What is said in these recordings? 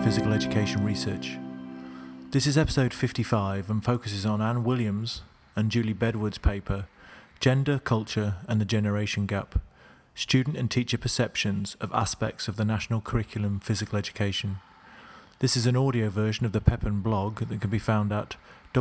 physical education research. This is episode 55 and focuses on Anne Williams and Julie Bedward's paper, Gender, Culture and the Generation Gap, Student and Teacher Perceptions of Aspects of the National Curriculum Physical Education. This is an audio version of the Pepin blog that can be found at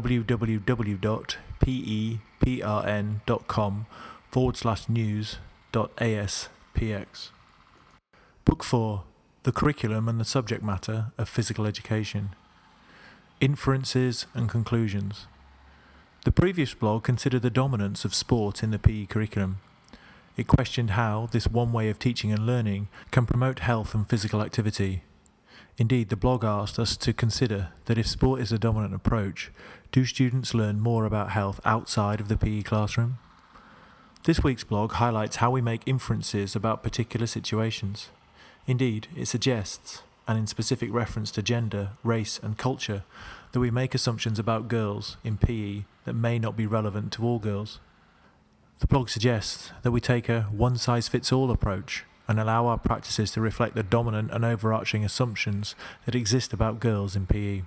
www.pepn.com/news.aspx. Book 4, The Curriculum and the Subject Matter of Physical Education. Inferences and Conclusions. The previous blog considered the dominance of sport in the PE curriculum. It questioned how this one way of teaching and learning can promote health and physical activity. Indeed, the blog asked us to consider that if sport is a dominant approach, do students learn more about health outside of the PE classroom? This week's blog highlights how we make inferences about particular situations. Indeed, it suggests, and in specific reference to gender, race and culture, that we make assumptions about girls in PE that may not be relevant to all girls. The blog suggests that we take a one-size-fits-all approach and allow our practices to reflect the dominant and overarching assumptions that exist about girls in PE.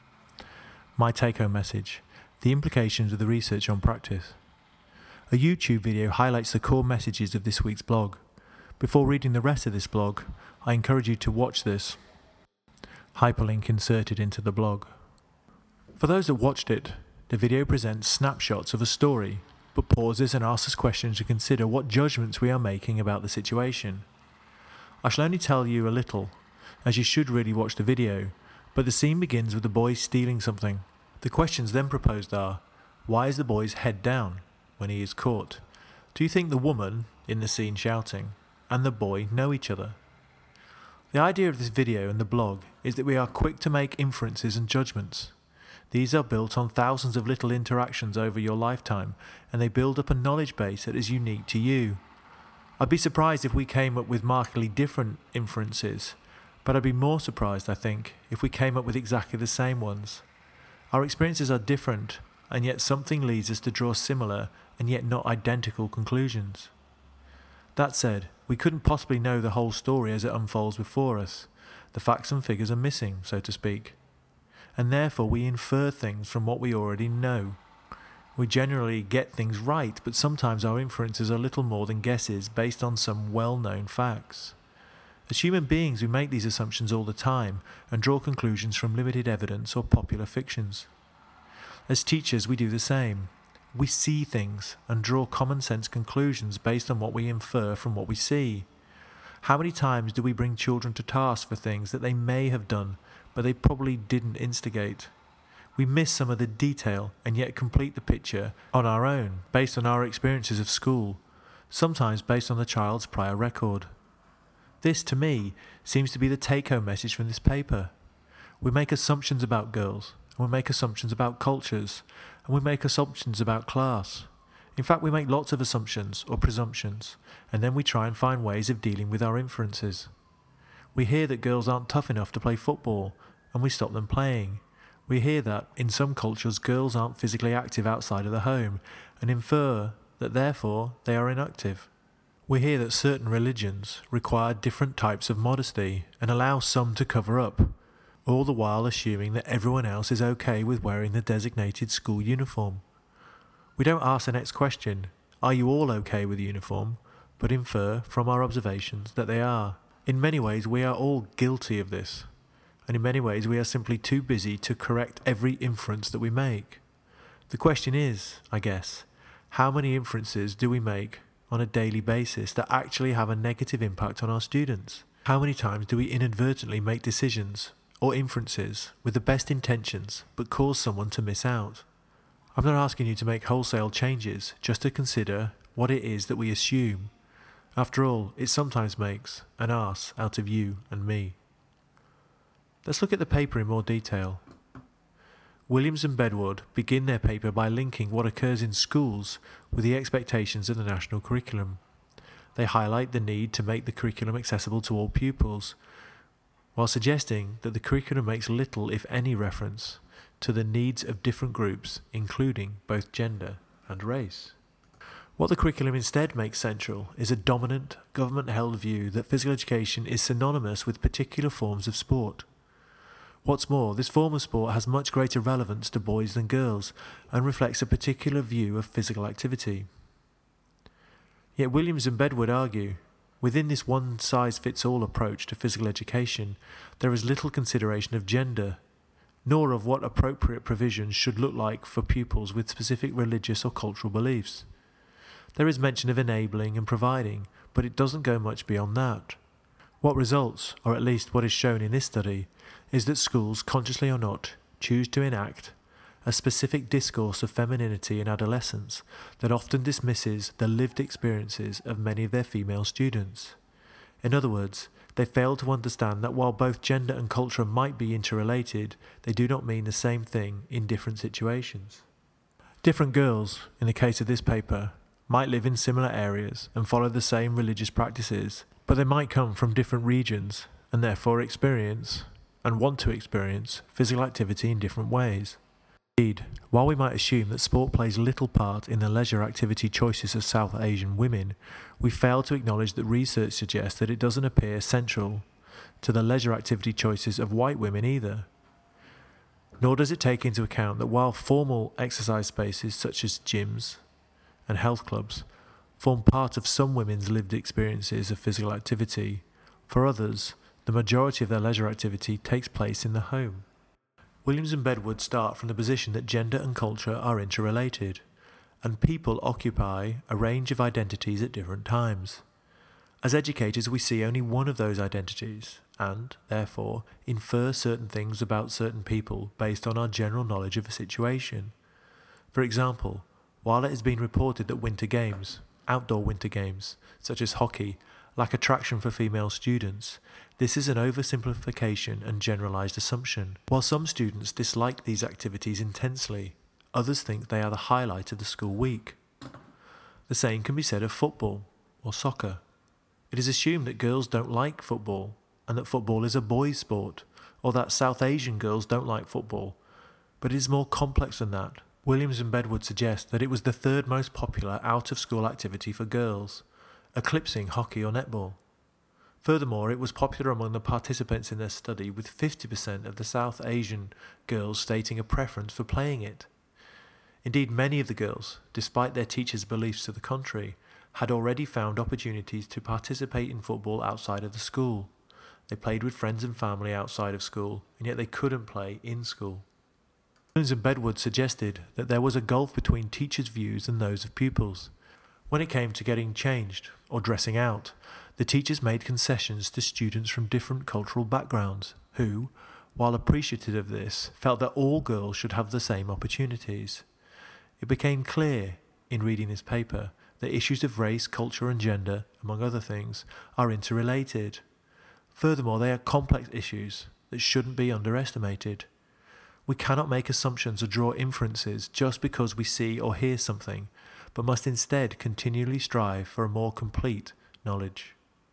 My take-home message: the implications of the research on practice. A YouTube video highlights the core messages of this week's blog. Before reading the rest of this blog, I encourage you to watch this. Hyperlink inserted into the blog. For those that watched it, the video presents snapshots of a story, but pauses and asks us questions to consider what judgments we are making about the situation. I shall only tell you a little, as you should really watch the video, but the scene begins with the boy stealing something. The questions then proposed are: why is the boy's head down when he is caught? Do you think the woman, in the scene shouting, and the boy know each other? The idea of this video and the blog is that we are quick to make inferences and judgments. These are built on thousands of little interactions over your lifetime, and they build up a knowledge base that is unique to you. I'd be surprised if we came up with markedly different inferences, but I'd be more surprised, I think, if we came up with exactly the same ones. Our experiences are different, and yet something leads us to draw similar and yet not identical conclusions. That said, we couldn't possibly know the whole story as it unfolds before us. The facts and figures are missing, so to speak. And therefore we infer things from what we already know. We generally get things right, but sometimes our inferences are little more than guesses based on some well-known facts. As human beings, we make these assumptions all the time and draw conclusions from limited evidence or popular fictions. As teachers, we do the same. We see things and draw common-sense conclusions based on what we infer from what we see. How many times do we bring children to task for things that they may have done, but they probably didn't instigate? We miss some of the detail and yet complete the picture on our own, based on our experiences of school, sometimes based on the child's prior record. This, to me, seems to be the take-home message from this paper. We make assumptions about girls, and we make assumptions about cultures, and we make assumptions about class. In fact, we make lots of assumptions or presumptions, and then we try and find ways of dealing with our inferences. We hear that girls aren't tough enough to play football, and we stop them playing. We hear that, in some cultures, girls aren't physically active outside of the home, and infer that therefore they are inactive. We hear that certain religions require different types of modesty and allow some to cover up, all the while assuming that everyone else is okay with wearing the designated school uniform. We don't ask the next question, are you all okay with the uniform, but infer from our observations that they are. In many ways, we are all guilty of this, and in many ways we are simply too busy to correct every inference that we make. The question is, I guess, how many inferences do we make on a daily basis that actually have a negative impact on our students? How many times do we inadvertently make decisions or inferences with the best intentions but cause someone to miss out? I'm not asking you to make wholesale changes, just to consider what it is that we assume. After all, it sometimes makes an arse out of you and me. Let's look at the paper in more detail. Williams and Bedward begin their paper by linking what occurs in schools with the expectations of the national curriculum. They highlight the need to make the curriculum accessible to all pupils, while suggesting that the curriculum makes little, if any, reference to the needs of different groups, including both gender and race. What the curriculum instead makes central is a dominant, government-held view that physical education is synonymous with particular forms of sport. What's more, this form of sport has much greater relevance to boys than girls and reflects a particular view of physical activity. Yet Williams and Bedwood argue, within this one-size-fits-all approach to physical education, there is little consideration of gender, nor of what appropriate provisions should look like for pupils with specific religious or cultural beliefs. There is mention of enabling and providing, but it doesn't go much beyond that. What results, or at least what is shown in this study, is that schools, consciously or not, choose to enact a specific discourse of femininity in adolescence that often dismisses the lived experiences of many of their female students. In other words, they fail to understand that while both gender and culture might be interrelated, they do not mean the same thing in different situations. Different girls, in the case of this paper, might live in similar areas and follow the same religious practices, but they might come from different regions and therefore experience, and want to experience, physical activity in different ways. Indeed, while we might assume that sport plays little part in the leisure activity choices of South Asian women, we fail to acknowledge that research suggests that it doesn't appear central to the leisure activity choices of white women either. Nor does it take into account that while formal exercise spaces such as gyms and health clubs form part of some women's lived experiences of physical activity, for others, the majority of their leisure activity takes place in the home. Williams and Bedwood start from the position that gender and culture are interrelated, and people occupy a range of identities at different times. As educators, we see only one of those identities, and, therefore, infer certain things about certain people based on our general knowledge of a situation. For example, while it has been reported that winter games, outdoor winter games, such as hockey, lack attraction for female students, this is an oversimplification and generalized assumption. While some students dislike these activities intensely, others think they are the highlight of the school week. The same can be said of football or soccer. It is assumed that girls don't like football and that football is a boys' sport, or that South Asian girls don't like football, but it is more complex than that. Williams and Bedwood suggest that it was the third most popular out-of-school activity for girls, eclipsing hockey or netball. Furthermore, it was popular among the participants in their study, with 50% of the South Asian girls stating a preference for playing it. Indeed, many of the girls, despite their teachers' beliefs to the contrary, had already found opportunities to participate in football outside of the school. They played with friends and family outside of school, and yet they couldn't play in school. Williams and Bedwood suggested that there was a gulf between teachers' views and those of pupils. When it came to getting changed or dressing out, the teachers made concessions to students from different cultural backgrounds who, while appreciative of this, felt that all girls should have the same opportunities. It became clear, in reading this paper, that issues of race, culture and gender, among other things, are interrelated. Furthermore, they are complex issues that shouldn't be underestimated. We cannot make assumptions or draw inferences just because we see or hear something, but must instead continually strive for a more complete knowledge.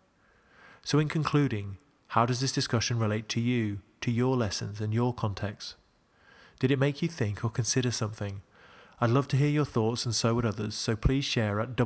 So in concluding, how does this discussion relate to you, to your lessons and your context? Did it make you think or consider something? I'd love to hear your thoughts, and so would others, so please share at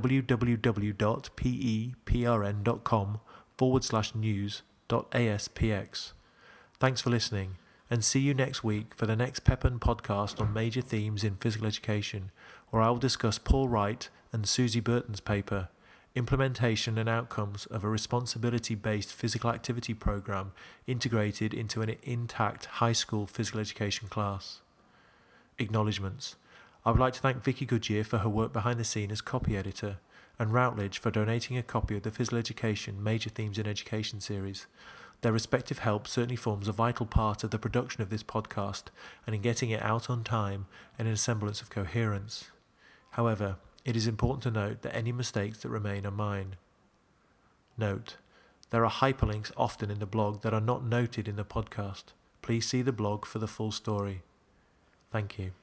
www.peprn.com/news.aspx. Thanks for listening, and see you next week for the next Pepin podcast on major themes in physical education, where I will discuss Paul Wright and Susie Burton's paper, Implementation and Outcomes of a Responsibility-Based Physical Activity Program Integrated into an Intact High School Physical Education Class. Acknowledgements. I would like to thank Vicky Goodyear for her work behind the scene as copy editor, and Routledge for donating a copy of the Physical Education Major Themes in Education series. Their respective help certainly forms a vital part of the production of this podcast and in getting it out on time and in a semblance of coherence. However, it is important to note that any mistakes that remain are mine. Note: there are hyperlinks often in the blog that are not noted in the podcast. Please see the blog for the full story. Thank you.